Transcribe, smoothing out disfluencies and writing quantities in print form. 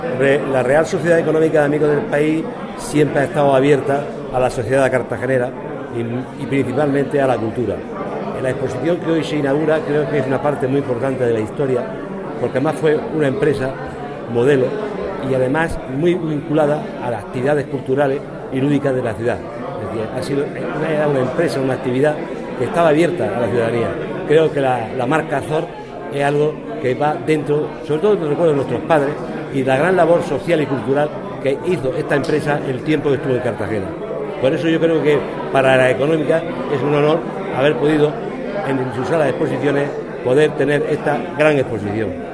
La Real Sociedad Económica de Amigos del País siempre ha estado abierta a la sociedad cartagenera y principalmente a la cultura. La exposición que hoy se inaugura creo que es una parte muy importante de la historia, porque además fue una empresa modelo y además muy vinculada a las actividades culturales y lúdicas de la ciudad. Es decir, ha sido una empresa, una actividad que estaba abierta a la ciudadanía. Creo que la marca Azor es algo que va dentro, sobre todo en el recuerdo de nuestros padres y la gran labor social y cultural que hizo esta empresa el tiempo que estuvo en Cartagena. Por eso yo creo que para la económica es un honor haber podido en sus salas de exposiciones poder tener esta gran exposición.